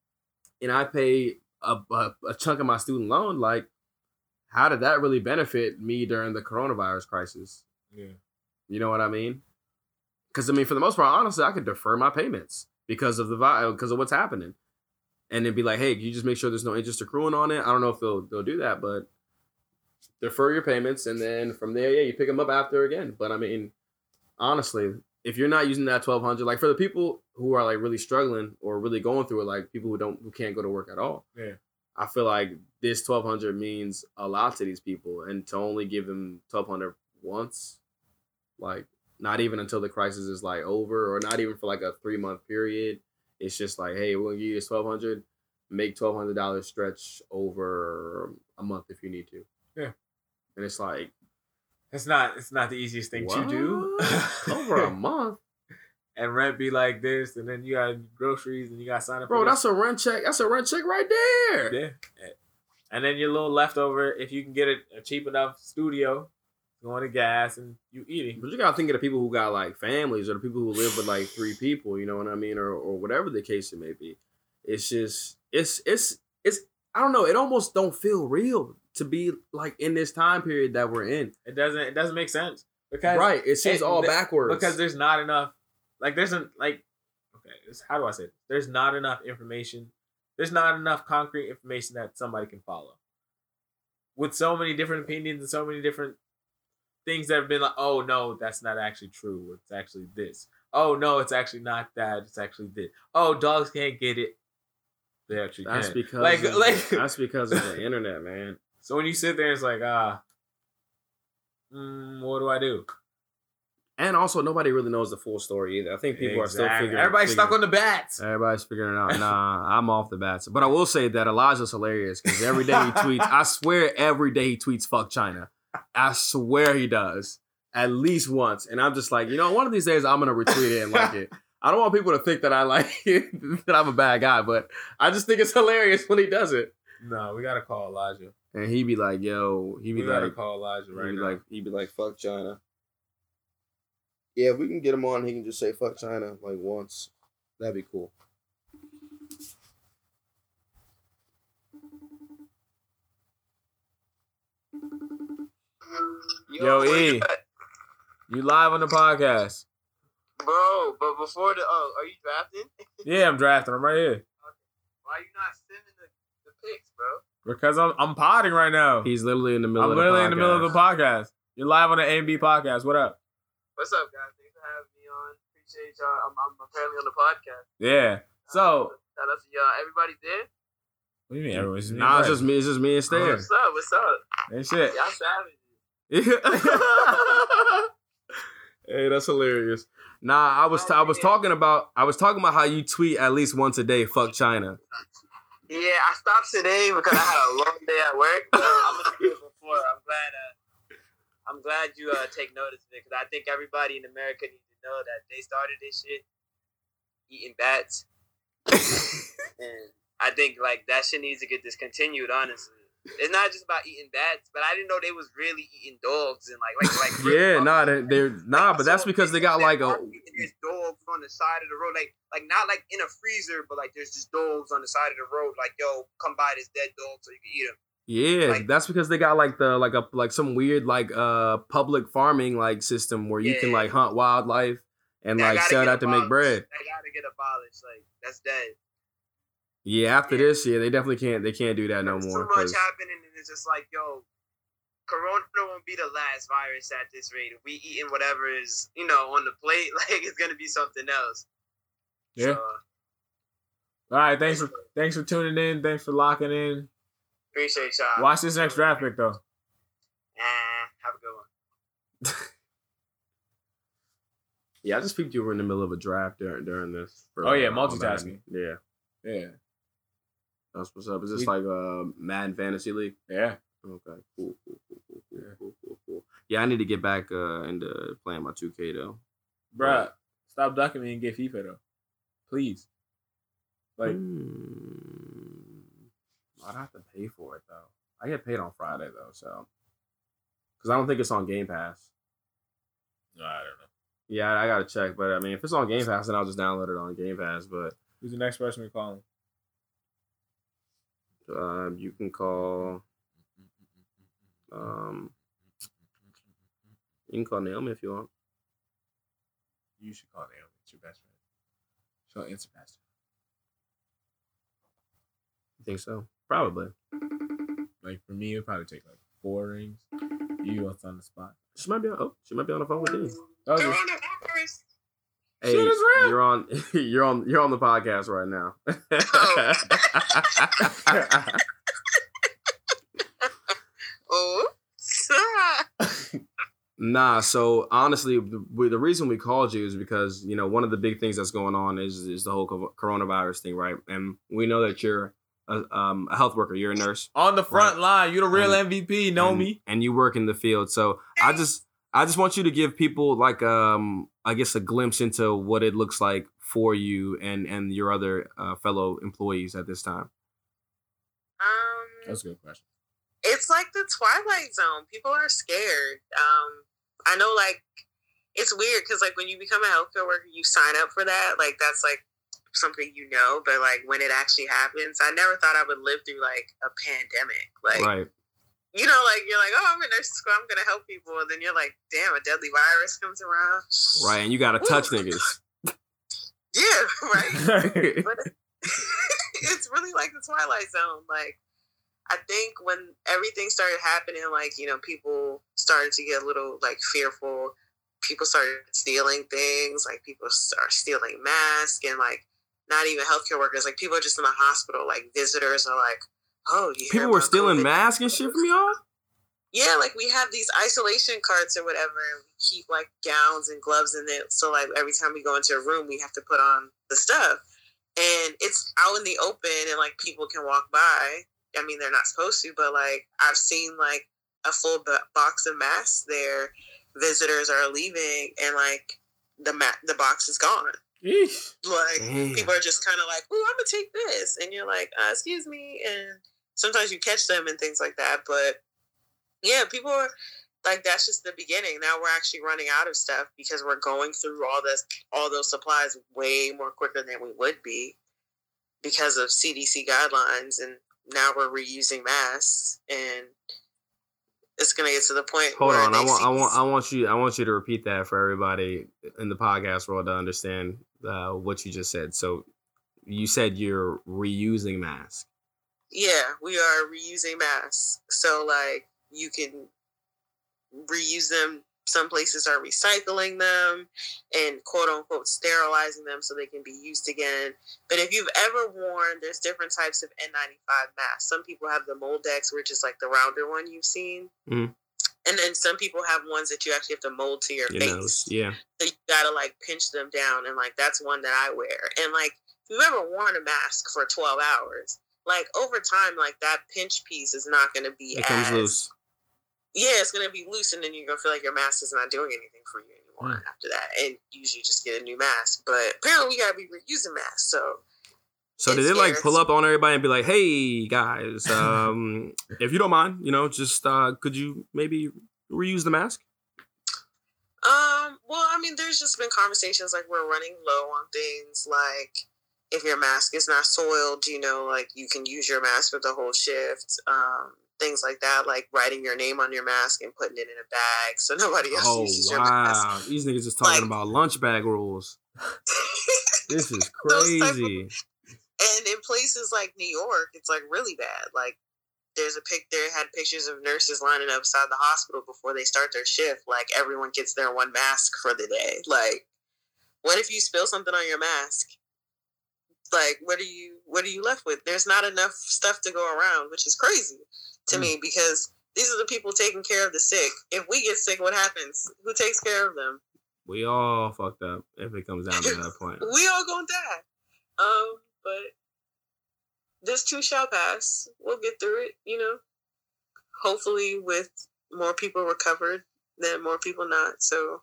and I pay a, a, a chunk of my student loan, like, how did that really benefit me during the coronavirus crisis? Yeah. You know what I mean? Because I mean, for the most part, honestly, I could defer my payments because of the because of what's happening, and then be like, hey, can you just make sure there's no interest accruing on it? I don't know if they'll they'll do that, but defer your payments, and then from there, yeah, you pick them up after again. But I mean, honestly, if you're not using that twelve hundred, like for the people who are like really struggling or really going through it, like people who don't who can't go to work at all, yeah, I feel like this twelve hundred means a lot to these people, and to only give them twelve hundred once, like not even until the crisis is like over, or not even for like a three month period. It's just like, hey, we're gonna give you this twelve hundred, make twelve hundred dollars stretch over a month if you need to. Yeah, and it's like, it's not it's not the easiest thing what? to do over a month. And rent be like this, and then you got groceries, and you got to sign up. Bro, for that's a rent check. That's a rent check right there. Yeah. And then your little leftover, if you can get a, a cheap enough studio, going to gas, and you eating. But you got to think of the people who got like families, or the people who live with like three people, you know what I mean? Or or whatever the case it may be. It's just, it's, it's, it's, I don't know. It almost don't feel real to be like in this time period that we're in. It doesn't, it doesn't make sense. Because right. It seems it, all backwards. Because there's not enough. Like, there's a, like, okay, this, how do I say it? There's not enough information. There's not enough concrete information that somebody can follow. With so many different opinions and so many different things that have been like, oh, no, that's not actually true. It's actually this. Oh, no, it's actually not that. It's actually this. Oh, dogs can't get it. they actually That's can. because like of, like that's because of the internet, man. So when you sit there, it's like ah, mm, what do I do? And also, nobody really knows the full story either. I think people Exactly. are still figuring. Everybody's figuring, stuck on the bats. Everybody's figuring it out. Nah, I'm off the bats. But I will say that Elijah's hilarious because every day he tweets. I swear, every day he tweets "fuck China." I swear he does at least once. And I'm just like, you know, one of these days I'm gonna retweet it and like it. I don't want people to think that I like that I'm a bad guy, but I just think it's hilarious when he does it. No, we gotta call Elijah. And he be like, "Yo," he be We like, gotta call Elijah right he be now. like, he be like, "Fuck China." Yeah, if we can get him on, he can just say "fuck China" like once. That'd be cool. Yo, E, you live on the podcast. Bro, but before the oh, are you drafting? Yeah, I'm drafting. I'm right here Why you not sending the, the picks, bro? because I'm I'm potting right now. He's literally in the middle. I'm of literally the in the middle of the podcast. You're live on the A and B podcast. What up? What's up, guys? Thanks for having me on. Appreciate y'all. I'm, I'm apparently on the podcast. Yeah. So, Shout out to y'all. Everybody there? what do you mean everyone's just me? Nah, and it's just me. It's just me and Stan. What's up? What's up? Brad? Ain't shit. Y'all savage. Hey, that's hilarious. Nah, I was t- I was talking about I was talking about how you tweet at least once a day. Fuck China. Yeah, I stopped today because I had a long day at work. But I'm gonna do it before. I'm glad. Uh, I'm glad you uh, take notice of it because I think everybody in America needs to know that they started this shit eating bats, and I think like that shit needs to get discontinued. Honestly, it's not just about eating bats, but I didn't know they was really eating dogs and like like like. Yeah, nah, they, they're nah, but that's because they got like a There's dogs on the side of the road, like like not like in a freezer, but like there's just dogs on the side of the road. Like yo, come buy this dead dog so you can eat him. yeah. like- That's because they got like the like a like some weird like uh public farming like system where you can Yeah. like hunt wildlife and That like gotta sell get that to make abolished. bread. That gotta get abolished. Like that's dead. Yeah, after Yeah. this, yeah, they definitely can't they can't do that no There's more. too much 'cause- happening, and it's just like yo, Corona won't be the last virus at this rate. If we eating whatever is you know on the plate, like it's gonna be something else. Yeah. So, All right. Thanks for thanks for tuning in. Thanks for locking in. appreciate y'all. Watch this next draft pick though. Ah, have a good one. Yeah, I just peeped you were in the middle of a draft during during this. for, Oh, yeah, uh, multitasking. Madden. Yeah, Yeah. that's what's up. Is this We- like a Madden Fantasy League? Yeah. Okay, cool, cool, cool, cool, cool, cool, cool, cool. Yeah, I need to get back uh, into playing my two K though. Bruh, stop ducking me and get FIFA though. Please. Like, Hmm. I'd have to pay for it though. I get paid on Friday though, so because I don't think it's on Game Pass. no, I don't know. Yeah, I, I gotta check, but I mean, if it's on Game Pass, then I'll just download it on Game Pass. But Who's the next person we're calling? uh, you can call. Um, you can call Naomi if you want. You should call Naomi. It's your best friend. She'll answer faster. You think so? Probably. Like for me, it'll probably take like four rings. You what's on the spot? She might be. On, oh, she might be on the phone with you. Oh, yeah. Coronavirus. Hey, Shit is real. you're on. You're on. You're on the podcast right now. Oh. Nah, so honestly, the, we- the reason we called you is because, you know, one of the big things that's going on is is the whole co- coronavirus thing, right? And we know that you're a, um, a health worker, you're a nurse. On the front Right. line, you the real And- M V P. Know and, me. and you work in the field. So I just I just want you to give people like um I guess a glimpse into what it looks like for you and and your other uh, fellow employees at this time. Um, That's a good question. it's like the Twilight Zone. People are scared. Um, I know, like, it's weird because, like, when you become a healthcare worker, you sign up for that. Like, that's, like, something you know. But, like, when it actually happens, I never thought I would live through, like, a pandemic. Like, Right. you know, like, you're like, oh, I'm in nursing school. I'm going to help people. And then you're like, damn, a deadly virus comes around. Right. And you gotta touch niggas. Yeah, right? Right. But it's really like the Twilight Zone. Like, I think when everything started happening, like, you know, people started to get a little, like, fearful. People started stealing things. Like, people start stealing masks. And, like, not even healthcare workers, like people are just in the hospital, like visitors are like, oh, you People were stealing masks and shit from y'all? Yeah, like we have these isolation carts or whatever, and we keep like gowns and gloves in it. So like every time we go into a room, we have to put on the stuff. And it's out in the open and like people can walk by. I mean, they're not supposed to, but like I've seen like a full b- box of masks there. Visitors are leaving and like the ma- the box is gone. Eesh. Like Damn. People are just kind of like, "Ooh, I'm gonna take this," and you're like, uh, "Excuse me." And sometimes you catch them and things like that. But yeah, people are like, that's just the beginning. Now we're actually running out of stuff because we're going through all this, all those supplies way more quicker than we would be because of C D C guidelines. And now we're reusing masks, and it's gonna get to the point. Hold where on, I want, I want, I want you, I want you to repeat that for everybody in the podcast world to understand uh, what you just said. So, you said you're reusing masks. Yeah, we are reusing masks. So, like, you can reuse them. Some places are recycling them and quote unquote sterilizing them so they can be used again. But if you've ever worn, there's different types of N ninety-five masks. Some people have the Moldex, which is like the rounder one you've seen. Mm. And then some people have ones that you actually have to mold to your, your face. Nose. Yeah. So you gotta like pinch them down, and like that's one that I wear. And like if you've ever worn a mask for twelve hours, like over time, like that pinch piece is not gonna be it as comes loose. Yeah, it's gonna be loose, and then you're gonna feel like your mask is not doing anything for you anymore mm. after that. And usually just get a new mask. But apparently we gotta be reusing masks, so So did it like pull up on everybody and be like, "Hey guys, um, if you don't mind, you know, just uh, could you maybe reuse the mask?" Um. Well, I mean, there's just been conversations like we're running low on things. Like, if your mask is not soiled, you know, like you can use your mask for the whole shift. Um, things like that, like writing your name on your mask and putting it in a bag so nobody else oh, uses wow. your mask. These niggas just talking like, about lunch bag rules. This is crazy. And in places like New York, it's like really bad. Like there's a pic there had pictures of nurses lining up outside the hospital before they start their shift. Like everyone gets their one mask for the day. Like, what if you spill something on your mask? Like, what are you what are you left with? There's not enough stuff to go around, which is crazy to mm. me because these are the people taking care of the sick. If we get sick, what happens? Who takes care of them? We all fucked up if it comes down to that point. We all gonna die. Um, but this too shall pass. We'll get through it, you know. Hopefully with more people recovered than more people not. So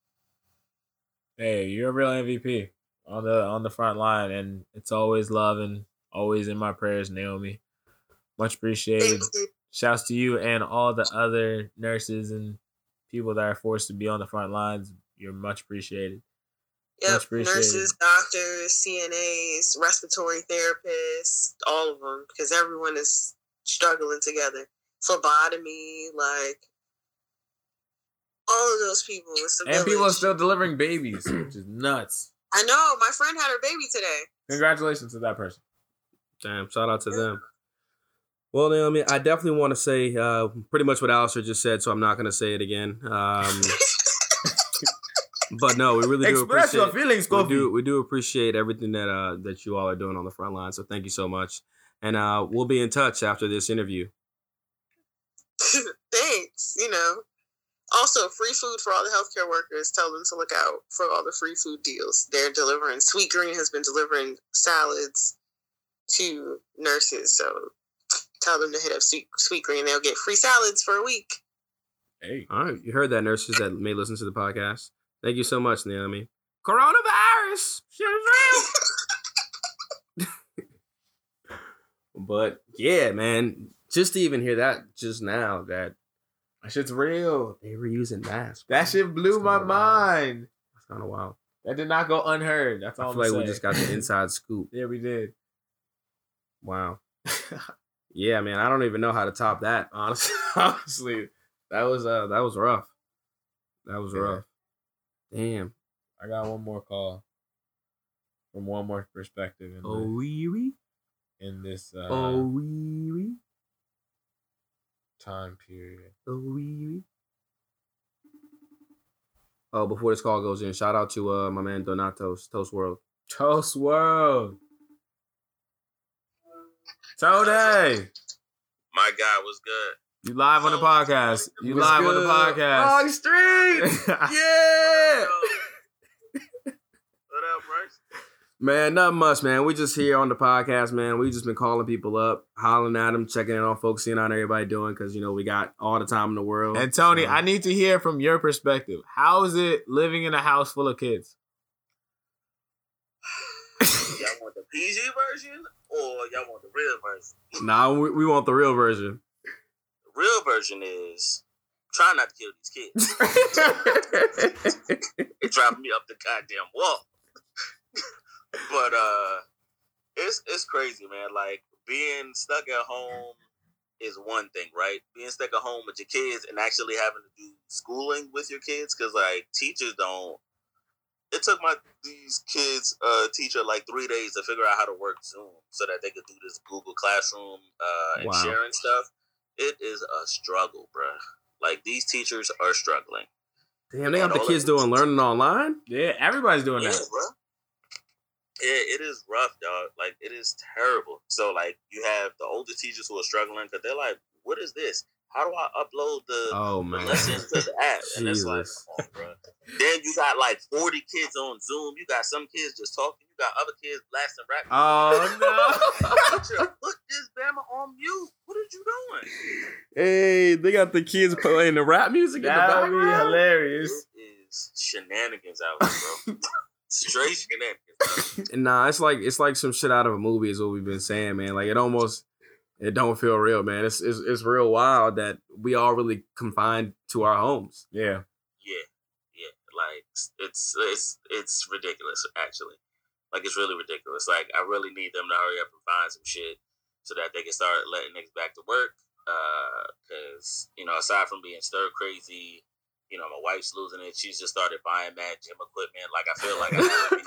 hey, you're a real M V P on the on the front line, and it's always love and always in my prayers, Naomi. Much appreciated. Shouts to you and all the other nurses and people that are forced to be on the front lines. You're much appreciated. Yep, much appreciated. Nurses, doctors, C N As, respiratory therapists, all of them, because everyone is struggling together. Phlebotomy, like all of those people. And people are still delivering babies, which is nuts. I know. My friend had her baby today. Congratulations to that person. Damn, shout out to them. Well, Naomi, I definitely want to say uh, pretty much what Alistair just said, so I'm not going to say it again. Um, but no, we really do Express appreciate your feelings, Kofi. We do, we do appreciate everything that uh, that you all are doing on the front line, so thank you so much. And uh, we'll be in touch after this interview. Thanks. You know, also free food for all the healthcare workers. Tell them to look out for all the free food deals. They're delivering. Sweet Green has been delivering salads to nurses, so tell them to hit up Sweet, Sweet Green. They'll get free salads for a week. Hey. All right. You heard that, nurses that may listen to the podcast. Thank you so much, Naomi. Coronavirus! Shit is real! But, yeah, man. Just to even hear that just now, that that shit's real. They were using masks. That shit blew my mind. That's kind of wild. That did not go unheard. That's all I feel I'm like saying. We just got the inside scoop. Yeah, we did. Wow. Yeah, man, I don't even know how to top that. Honestly, honestly, that was uh, that was rough. That was yeah. rough. Damn. I got one more call from one more perspective. In oh, really? In this. Uh, oh, really? Time period. Oh, really? Oh, before this call goes in, shout out to uh my man Donatos, Toast World. Toast World. Tony. My guy was good. You live on the podcast. You What's live good? on the podcast. Wrong street. Yeah. What up, Bryce? Man, not much, man. We just here on the podcast, man. We just been calling people up, hollering at them, checking in on folks, seeing how everybody doing, because, you know, we got all the time in the world. And Tony, So- I need to hear from your perspective. How is it living in a house full of kids? Y'all want the P G version or y'all want the real version? Nah, we, we want the real version. The real version is try not to kill these kids. They driving me up the goddamn wall. But uh, it's it's crazy, man. Like being stuck at home is one thing, right? Being stuck at home with your kids and actually having to do schooling with your kids, because like teachers don't. It took my these kids uh, teacher like three days to figure out how to work Zoom so that they could do this Google Classroom uh, and Wow. sharing stuff. It is a struggle, bruh. Like these teachers are struggling. Damn, they got And the all kids of doing learning online? Yeah, everybody's doing Yeah, that. bro. Yeah, it is rough, dog. Like it is terrible. So like you have the older teachers who are struggling because they're like, "What is this? How do I upload the, Oh, the man. lessons to the app?" And it's like, Jesus. come on, bro. Then you got like forty kids on Zoom. You got some kids just talking. You got other kids blasting rap. Oh, no. Teacher, put this Bama on mute. What are you doing? Hey, they got the kids playing the rap music in the That would be background. hilarious. It is shenanigans out here, bro. Straight shenanigans, bro. And nah, it's like it's like some shit out of a movie is what we've been saying, man. Like it almost it don't feel real, man. It's it's, it's real wild that we all really confined to our homes. Yeah. Yeah, yeah. Like it's it's it's ridiculous, actually. Like it's really ridiculous. Like I really need them to hurry up and find some shit so that they can start letting niggas back to work. Uh, cause you know, aside from being stir crazy, you know, my wife's losing it. She's just started buying mad gym equipment. Like I feel like I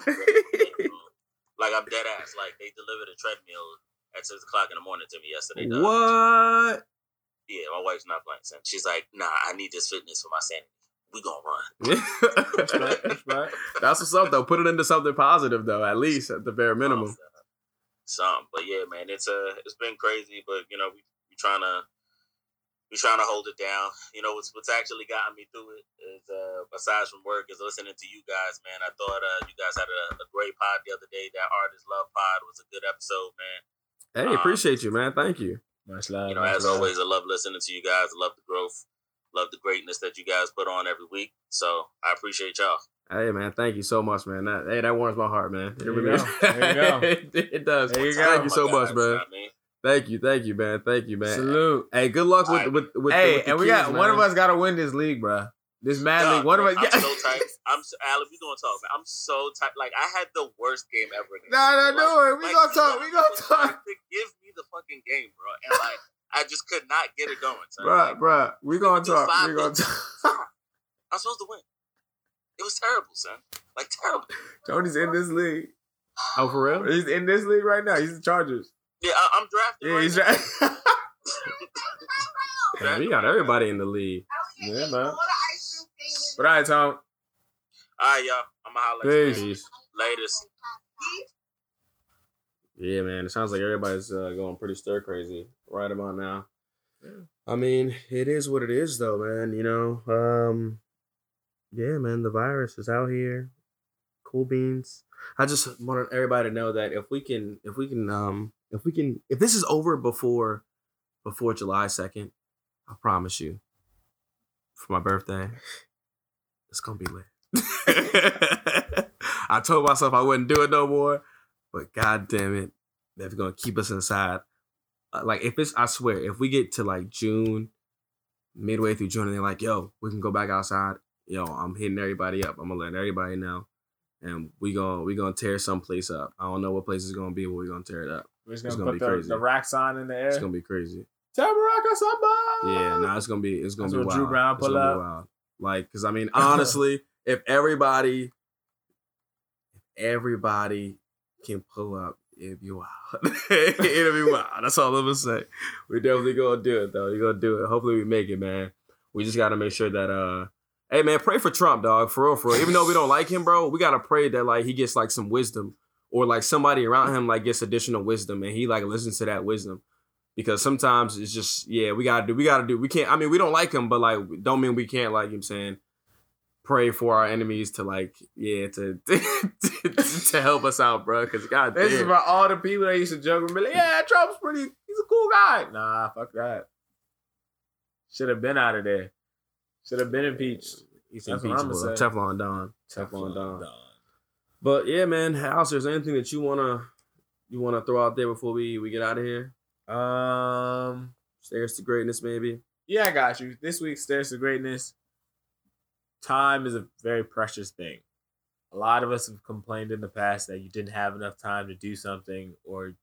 like I'm dead ass. Like they delivered a treadmill at six o'clock in the morning to me yesterday. dog. What? Yeah, my wife's not playing sense. She's like, nah, I need this fitness for my sanity. We gonna run. That's right. That's right. That's what's up though. Put it into something positive though, at least at the bare minimum. Some, but yeah, man, it's uh, it's been crazy, but you know, we we trying to we trying to hold it down. You know, what's what's actually gotten me through it is uh, besides from work, is listening to you guys, man. I thought uh, you guys had a, a great pod the other day. That Artist Love Pod was a good episode, man. Hey, appreciate you, man. Thank you. Much love. You know, much as love. always, I love listening to you guys. I love the growth, love the greatness that you guys put on every week. So I appreciate y'all. Hey man, thank you so much, man. That, hey, that warms my heart, man. It There you really go. There you go. it, it does. There you go. Thank you so My much, guys, man. you know what I mean? Thank you, thank you, man. Thank you, man. Salute. Hey, good luck with All right. with with. Hey, with the and we kids, got one of man. us got to win this league, bro. This mad Dog, league. One of us. I'm so tight. I'm so, Alan, we gonna talk, man. I'm so tight. Like I had the worst game ever. against Nah, nah, you. do Like- it. We like, gonna you talk. We gonna literally talk. tried to give me the fucking game, bro, and like I just could not get it going. Son. Bruh, Like, bruh. We gonna do talk. five We gonna minutes. talk. I'm supposed to win. It was terrible, son. Like terrible. Tony's in this league. Oh, for real? He's in this league right now. He's the Chargers. Yeah, I, I'm drafted. Yeah, right he's now. right. Man, we got everybody in the league. Yeah, man. But all right, Tom. All right, y'all. I'm gonna holler at you. Peace. Latest. Yeah, man. It sounds like everybody's uh, going pretty stir crazy right about now. I mean, it is what it is, though, man. You know, um, yeah, man. The virus is out here. Cool beans. I just want everybody to know that if we can, if we can, um, if we can, if this is over before, before July second, I promise you, for my birthday, it's gonna be lit. I told myself I wouldn't do it no more, but god damn it, they're gonna keep us inside. Uh, like if it's, I swear, if we get to like June, midway through June, and they're like, "Yo, we can go back outside," yo, I'm hitting everybody up. I'm gonna let everybody know, and we gonna we gonna tear some place up. I don't know what place it's gonna be, but we gonna tear it up. We're just It's gonna, gonna put be the, crazy. the rack sign in the air. It's gonna be crazy. Tabaraka Samba. Yeah, no, it's gonna be it's gonna That's be when wild. Drew Brown It's pull gonna be up. wild. Like, cause I mean, honestly, if everybody, if everybody can pull up, it'd be wild. It'll be wild. That's all I'm gonna say. We definitely gonna do it though. You're gonna do it. Hopefully we make it, man. We just gotta make sure that uh hey man, pray for Trump, dog. For real, for real. Even though we don't like him, bro, we gotta pray that like he gets like some wisdom or like somebody around him like gets additional wisdom and he like listens to that wisdom. Because sometimes it's just, yeah, we gotta do, we gotta do, we can't, I mean, we don't like him, but like, don't mean we can't, like, you know what I'm saying, pray for our enemies to like, yeah, to to, to help us out, bro. Because God damn. This is about all the people that used to joke and be like, yeah, Trump's pretty, he's a cool guy. Nah, fuck that. Should have been out of there. Should have been impeached. He's That's what I'm impeachable. gonna say. Teflon Don. Teflon, Teflon Don. Don. But yeah, man, House, there's anything that you wanna you wanna throw out there before we, we get out of here? Um, Stairs to greatness, maybe. yeah, I got you. This week's Stairs to Greatness. Time is a very precious thing. A lot of us have complained in the past that you didn't have enough time to do something, or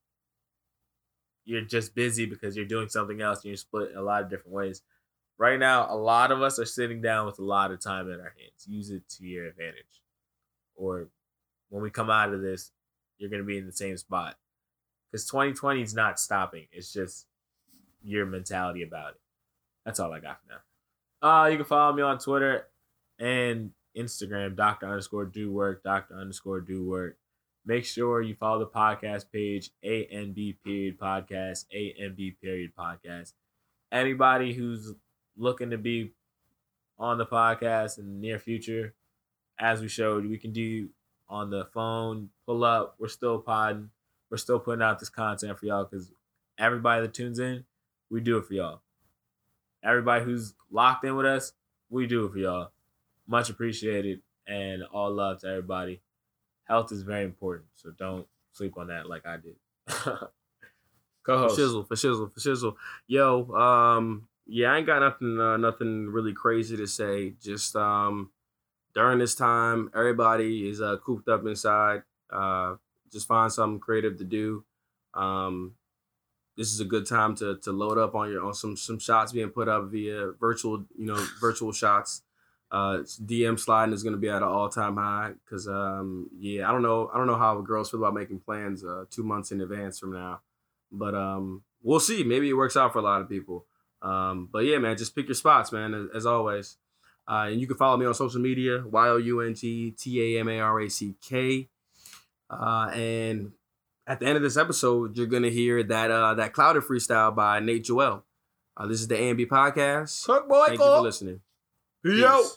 you're just busy because you're doing something else and you're split in a lot of different ways. Right now, a lot of us are sitting down with a lot of time in our hands. Use it to your advantage. Or when we come out of this, you're going to be in the same spot. Because twenty twenty is not stopping. It's just your mentality about it. That's all I got for now. Uh, you can follow me on Twitter and Instagram, Doctor underscore do work, Doctor underscore do work. Make sure you follow the podcast page, A N B period podcast, A N B period podcast. Anybody who's looking to be on the podcast in the near future, as we showed, we can do on the phone, pull up. We're still podding. We're still putting out this content for y'all because everybody that tunes in, we do it for y'all. Everybody who's locked in with us, we do it for y'all. Much appreciated, and all love to everybody. Health is very important, so don't sleep on that like I did. For Co-host. shizzle, for shizzle, for shizzle. Yo, um, yeah, I ain't got nothing, uh, nothing really crazy to say. Just um, during this time, everybody is uh, cooped up inside. Uh, just find something creative to do. Um, this is a good time to to load up on your on some some shots being put up via virtual, you know, virtual shots. Uh, D M sliding is going to be at an all time high because um, yeah, I don't know, I don't know how girls feel about making plans uh, two months in advance from now. But um, we'll see. Maybe it works out for a lot of people. Um, but yeah, man, just pick your spots, man, as, as always. Uh, and you can follow me on social media, Y O U N G T A M A R A C K. Uh, and at the end of this episode, you're going to hear that uh, that Clouded freestyle by Nate Joel. Uh, this is the A M B Podcast. Cook boy, Thank you for listening. Yo. Peace.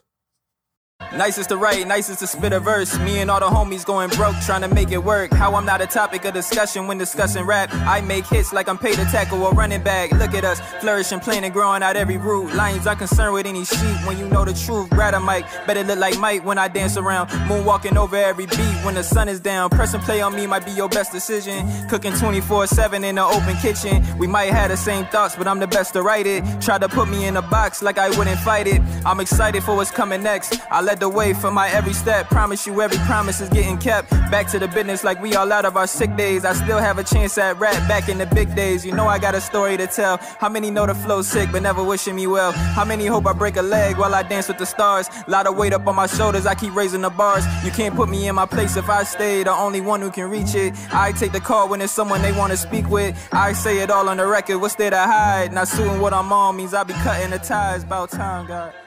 Nicest to write, nicest to spit a verse. Me and all the homies going broke, trying to make it work. How I'm not a topic of discussion when discussing rap. I make hits like I'm paid to tackle a running back. Look at us, flourishing, playing and growing out every root. Lions are concerned with any sheep when you know the truth. Grab a mic, better look like Mike when I dance around. Moonwalking over every beat when the sun is down. Press and play on me might be your best decision. Cooking twenty-four seven in the open kitchen. We might have the same thoughts, but I'm the best to write it. Try to put me in a box like I wouldn't fight it. I'm excited for what's coming next. I led the way for my every step. Promise you every promise is getting kept. Back to the business like we all out of our sick days. I still have a chance at rap back in the big days. You know I got a story to tell. How many know the flow sick but never wishing me well? How many hope I break a leg while I dance with the stars? Lot of weight up on my shoulders, I keep raising the bars. You can't put me in my place if I stay the only one who can reach it. I take the call when it's someone they want to speak with. I say it all on the record, what's there to hide? Not suing what I'm on means I be cutting the ties. About time, God.